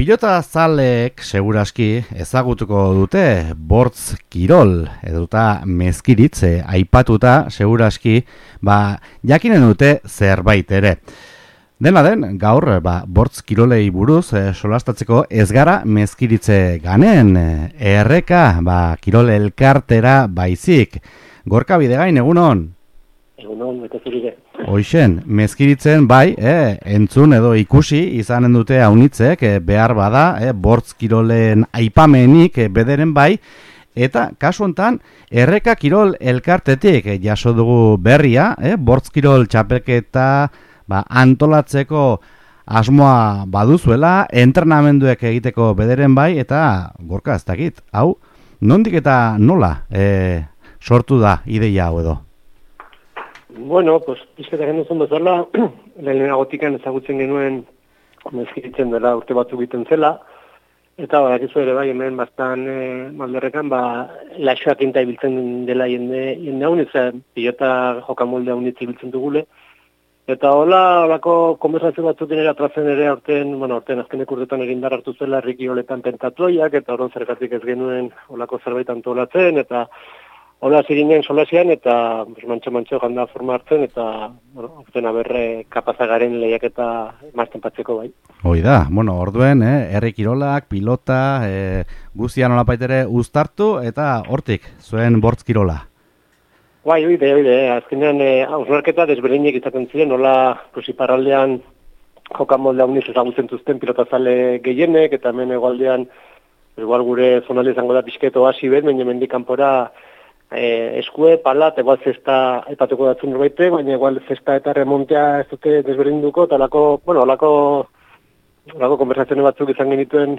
Pilota zaleek seguraski ezagutuko dute bortz kirol eduta mezkiritze aipatuta seguraski jakinen dute zerbait ere. Dena den, gaur bortz kirolei buruz solastatzeko ez gara mezkiritze ganen, erreka kirol elkartera baizik. Gorka Bidegain, egunon? Egunon, eta zurire. Hoixen, mezkiritzen entzun edo ikusi izanen dute haunitzek, behar bada, bortz kirolen aipamenik bederen bai, eta kasu hontan erreka kirol elkartetik jaso dugu berria, bortz kirol txapelketa antolatzeko asmoa baduzuela, entrenamenduek egiteko bederen bai, eta Gorka ez dakit, hau, nondik eta nola sortu da ideia hau edo? Bueno, pues, pizketak genduzun bezala, lehenagotikan ezagutzen genuen mezkiritzen dela urte batzuk egiten zela, eta badakizu ere bai, hemen bastan malderrekan, laixoak inta ibiltzen dela jende haun, pilota jokamolde haunitz ibiltzen dugule, eta holako konversazio batzuk dinera atrazen ere aurten azkenek urtetan egindar hartu zela herriki holetan pentatuaiak, eta horon zergatik ez genuen holako zerbait antolatzen, eta hola zirinen solasian, eta mantxo ganda forma hartzen, eta aurten aberre kapazagaren lehiak eta mazten patzeko bai. Hoi da, orduen, herri kirolak, pilota, guztian olapaitere uztartu, eta hortik, zuen bortz kirola. Bai, oide, azkenean hausnarketa desberdinek izaten ziren, hola iparraldean jokamolde hauniz ezagutzen zuzten pilotazale gehienek, eta hemen egualdean, igual gure zonalde izango da pixketo hasi bet, mendik kanpora eskue, pala, eta igual zesta epatuko datzun norbaite, baina igual zesta eta remontea ez dute desberdinduko, eta holako konversazione batzuk izan genituen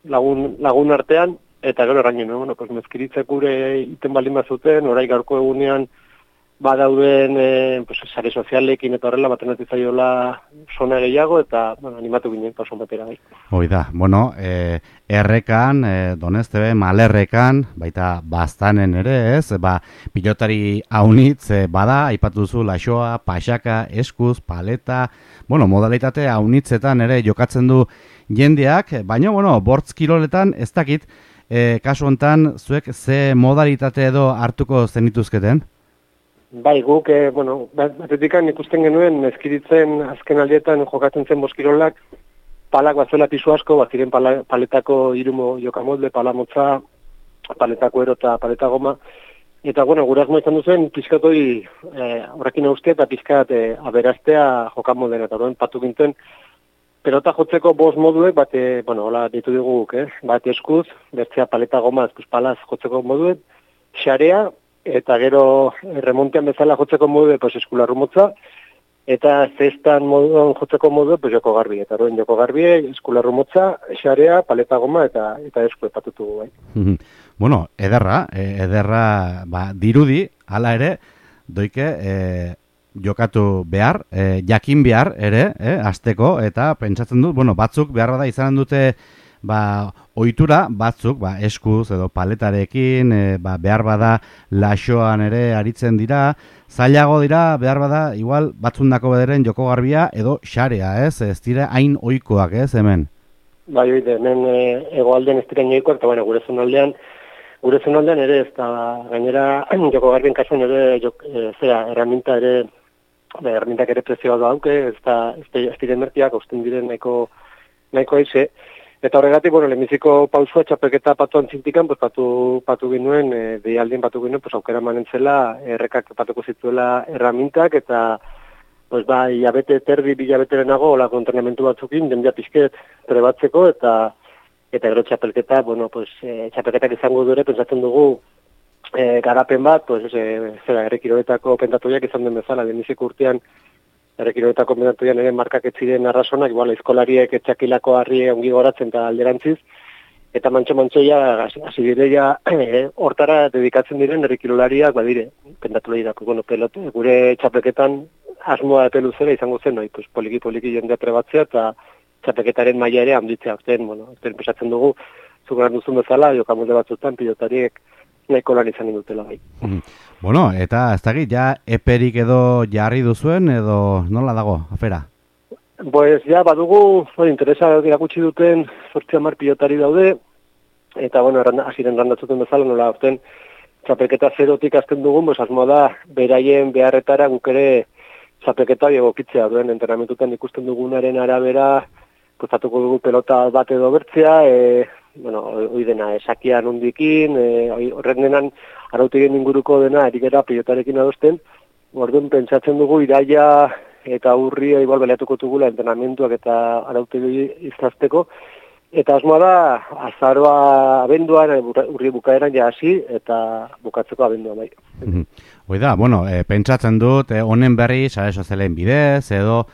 lagun artean, eta gero errainen, mezkiritzek gure iten baldin bazuten, orai gaurko egunean badauden sare sozialekin eta horrela baten atitzaiola sona gehiago, eta animatu ginen pason batera gai. Hoi da, errekan, Donestebe, Malerrekan, baita Baztanen ere ez, pilotari haunitz bada, aipatu duzu laixoa, paxaka, eskuz, paleta, modalitate haunitzetan ere jokatzen du jendeak, baina, bortz kiroletan ez dakit, kasu hontan zuek ze modalitate edo hartuko zenituzketen? Bai, guk, batetikan ikusten genuen, mezkiritzen azken aldietan jokatzen zen boskirolak, palak bazuela pisu asko, ziren paletako irumo jokamolde, palamotza, paletako ero eta paleta goma, eta, gure asmo izan duzen, pizkatoi horrekin austea eta pizkat aberaztea jokamolden, eta horren patu gintzen, pelota jotzeko bost moduek, hola ditu diguk, bat eskuz, bertzea paleta goma, eskuz palaz jotzeko moduek, xarea, eta gero remontean bezala jotzeko modu, eskularrumotza, eta zestan moduan jotzeko modu, joko garbi. Eta horren joko garbi, eskularrumotza, xarea, paleta goma, eta esku epatutu bai. Ederra, dirudi, hala ere, doike, jokatu behar, jakin behar ere, hasteko, eta pentsatzen dut, batzuk behar da izanen dute, ohitura batzuk, eskuz edo paletarekin, behar bada laxoan ere aritzen dira, zailago dira, behar bada, igual batzundako bederen joko garbia edo xarea, ez dira hain ohikoak, ez hemen? Bai, hemen egoaldean ez dira ohikoak, eta gure zonaldean ere, ez da, gainera, joko garbien kasuan ere, erramintak ere prezioa dauke, ez diren mertiak, hausten diren nahiko aize. Eta horregatik, lehenbiziko pausua txapelketa patuan zintikan, patu ginuen, deialdien patu ginuen, aukera manen zela, errekak patuko zituela erramintak, eta hilabete terdi, bilabeterenago, olako entrenamentu batzukin, jendea pizket trebatzeko, eta gero txapelketa, txapelketak izango dure, pentsatzen dugu, garapen bat, errekiroletako pentatuiak izan den bezala, lehenbiziko urtean, errekiroletako pentatuian ere markak ez ziren arrazonak, igual eskolariek etxakilako harri ongi goratzen eta alderantziz, eta mantxo-mantxoia, hasi direia, hortara dedikatzen diren errekirolariak, badire, pentatulei pelote, gure txapelketan asmoa epeluzera izango zen, poliki jendea trebatzea, eta txapelketaren maila ere handitzea, azten pesatzen dugu, zugaran duzun bezala, jokamolde batzutan, pilotariek nahiko lan izan dutela bai. Eta ez dakit, ja eperik edo jarri duzuen, edo nola dago, afera? Pues ja, badugu, interesa irakutsi duten 8-10 pilotari daude, eta, bueno, hasiren randatzuten bezala, nola, orten, txapelketa zerotik azten dugun, pues, asmoa da, beraien beharretara guk ere txapelketa egokitzea duen, entrenamentutan ikusten dugunaren arabera, postatuko dugu pelota bat edo bertzea, bueno, hoi dena, esakian hundikin, horren denan, arautegien inguruko dena, erikera pilotarekin adosten, orduan pentsatzen dugu iraia eta urria igual beleatuko dugula entrenamentuak eta arautegi izazteko, eta asmoa da, azaroa abenduan, urri bukaeran ja hasi, eta bukatzeko abenduan bai. Hoi da, bueno, pentsatzen dut, honen berri, sare sozialen bidez, edo,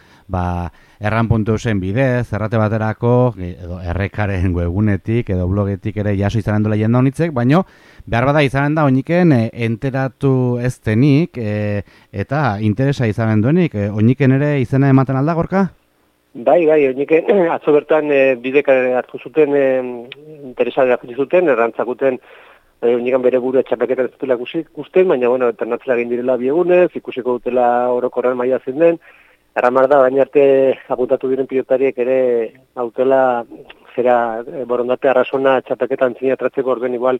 erran.eusen bidez, errate baterako, edo errekaren webunetik, edo blogetik ere jaso izanen dola jenda honitzek, baino, behar bada izanen da oiniken enteratu ez denik, eta interesa izanen duenik, oiniken ere izena ematen alda, Gorka? Bai, oiniken, atzo bertan bidek hartu zuten, interesa hartu zuten, errantzakuten, oinikan bere buru etxapeketa ez dutela ikusten, baina, bueno, internatzela egin direla biegunez, ikusiko dutela orokorran maila zen den, Erramar da, baina arte apuntatu diren pilotariek ere hautela zera borondate arrazona txapelketa antzina tratzeko orden igual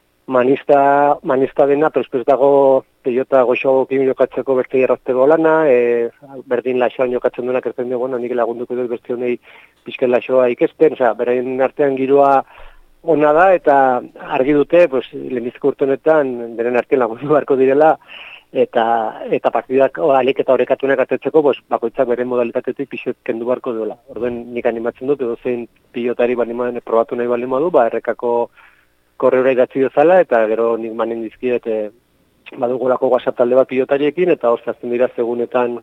manista dena, pero espez dago pilota goxo kimi jokatzeko beste errazteko lana, berdin laxoan jokatzen duenak ez den bueno, nik lagunduko dut beste honei pixken laxoa ikesten, osea, beraien artean giroa ona da, eta argi dute, pues, lehenbizko urtenetan, beren artean lagundu beharko direla, eta partidak alik eta horrekatunak atetzeko, pues, bakoitzak beren modalitatetik pixet kendu beharko duela. Orduen nik animatzen dut, edo zein pilotari probatu nahi bali modu, errekako korreura idatzi dezala, eta gero nik manen dizkiet badugulako WhatsApp talde bat pilotariekin, eta hoztazten dira segunetan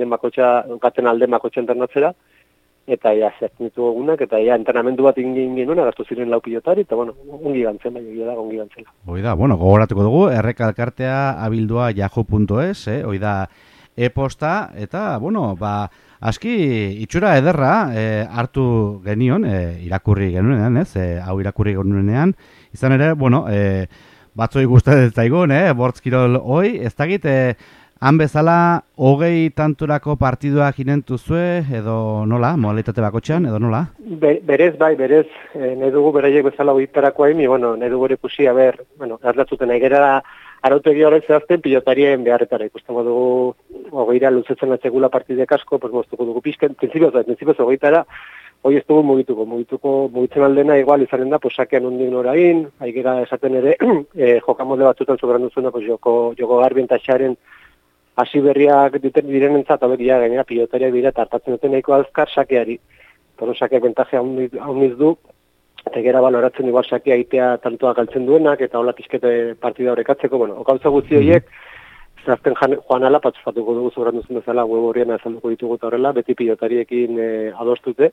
gaten alde makotxa internatzera, eta ja zertzen ditu egunak, eta ja entrenamendu bat ingin genuen, agartu ziren 4 pilotari, eta bueno, ongi gantzen, ongi gantzela. Hoi da, bueno, gogoratuko dugu, errekalkartea abildua yahoo.es, hoi da e-posta, eta, bueno, aski itxura ederra hartu genion, irakurri genuenean, hau irakurri genuenean, izan ere, bueno, batzoi gustatzen zaigun, bortzkirol hoi, ez dakit, han bezala, 20 tanturako partiduak inentuzue, edo nola, modalitate bakotxean, edo nola? Berez, nahi dugu beraiek bezala 20tarako hain, bueno, nahi dugu ere ikusi, erlatzuten nahi gera arautegi horrek zehazten pilotarien beharretara. Ikusten dugu 20 luzetzen atzegula partidek asko, pues moztuko dugu pixken, prinsipioz 20tara, hoi ez dugu mugitzen aldena igual izanen da, pues sakean ondik norain, haigera esaten ere, jokamode batzutan sobran duzuna, pues joko garbien eta xaren hasi berriak direnentzat, aberia gainera pilotariak dira, eta hartatzen duten nahiko azkar sakeari. Toro sakeak bentajea hauniz du, eta gera baloratzen igual sakea itea tantoa galtzen duenak, eta hola pizkete partida horrekatzeko, bueno, okauza guzti horiek, zehazten joan ala, patzufatuko dugu zubran duzun bezala, web horien azalduko ditugu eta horrela, beti pilotariekin adostute,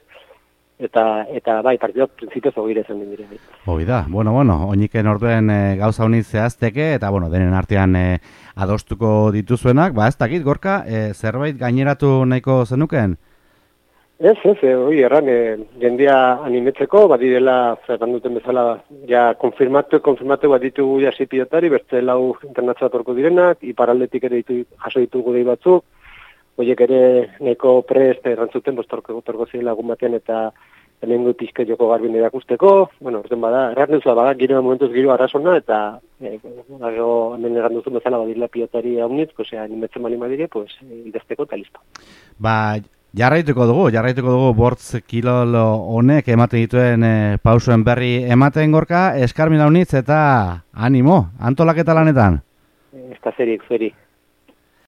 eta bai, partidok prinsipioz hogire zen dira. Hoi da, bueno, oiniken orduen gauza honi zehazteke, eta bueno, denen artean adostuko dituzuenak, ez dakit, Gorka, zerbait gaineratu nahiko zenuken? Ez, hoi erran, jendia animetzeko, badirela, zerran duten bezala, ja, konfirmatu bat ditugu jasi pilotari, beste 4 internatzioatorko direnak, iparaldetik ere jaso ditugu dei batzuk, horiek ere neko prest errantzuten, torko ziren lagun batean, eta hemengo pizke joko garbin erakusteko, bueno, orten erran giro momentuz giro arrazona, eta hemen erranduzun bezala badirela pilotari haunitz, animetzen bali madire, idazteko eta listo. Jarraituko dugu bortz kilol honek ematen dituen pausuen berri ematen, Gorka, eskarmina haunitz eta animo, antolaketa lanetan. Ez da zeri.